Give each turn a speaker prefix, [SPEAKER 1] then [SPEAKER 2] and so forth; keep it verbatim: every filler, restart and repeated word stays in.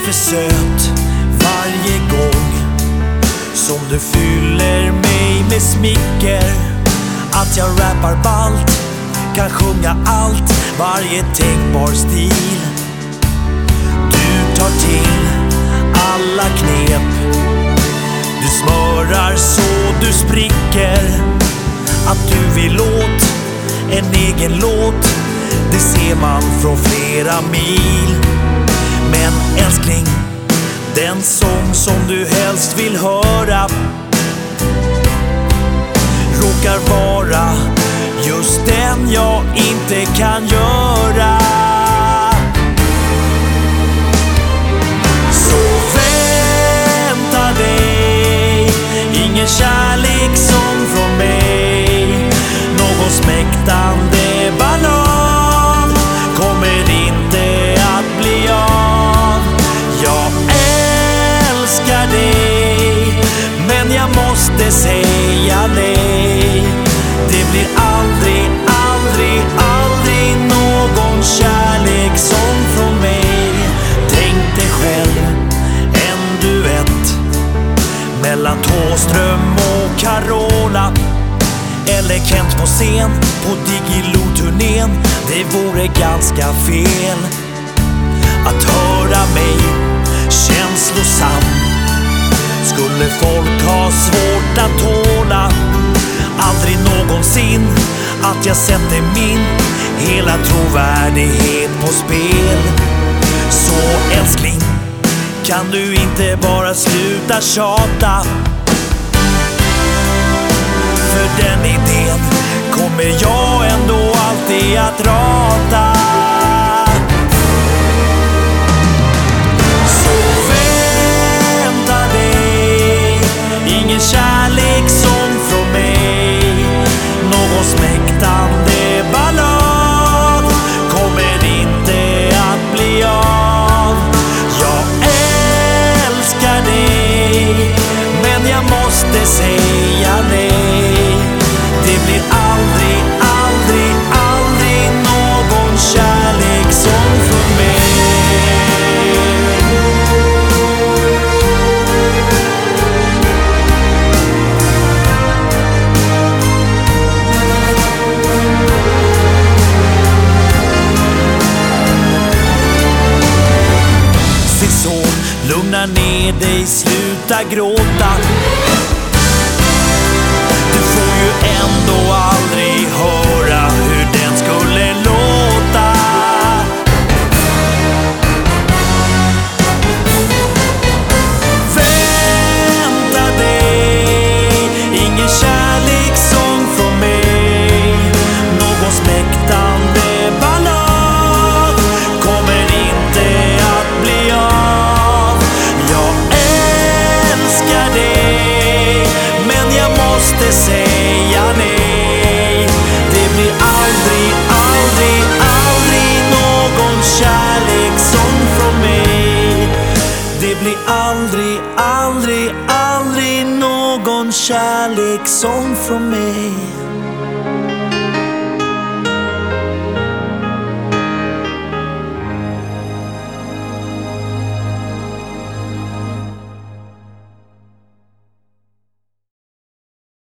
[SPEAKER 1] för söt varje gång som du fyller mig med smicker. Att jag rappar ballt, kan sjunga allt, varje tänkbar stil. Du tar till alla knep, du smörar så du spricker. Att du vill åt en egen låt, det ser man från flera mil. Men älskling, den sång som du helst vill höra råkar vara just den jag inte kan göra. Så vänta dig ingen kärlekssång från mig. Någon smäktande ballad kommer inte att bli av. Jag älskar dig, men jag måste säga nej. Det blir aldrig, aldrig, aldrig någon kärlekssång från mig. Tänk dig själv en duett mellan Thåström och Carola, eller Kent på scen på Diggiloo-turnén. Det vore ganska fel att höra mig känslosam. Skulle folk ha svårt att tåla, aldrig någonsin att jag sätter min hela trovärdighet på spel. Så älskling, kan du inte bara sluta tjata? För den idén kommer jag ändå alltid att rata. Så vänta dig ingen kärlekssång från mig. Någon smäktande ballad kommer inte att bli av. Jag älskar dig, men jag måste säga nej. Det blir aldrig, aldrig, aldrig någon kärlekssång från mig. Se så, lugna ner dig, sluta gråta. Du får ju ändå aldrig höra hur den skulle låta. Vänta dig ingen kärlekssång från mig. Någon smäktande ballad kommer inte att bli av. Jag älskar dig, men jag måste säga nej. Det blir aldrig, aldrig, aldrig någon kärlekssång från mig. Det blir aldrig, aldrig, aldrig någon kärlekssång från mig.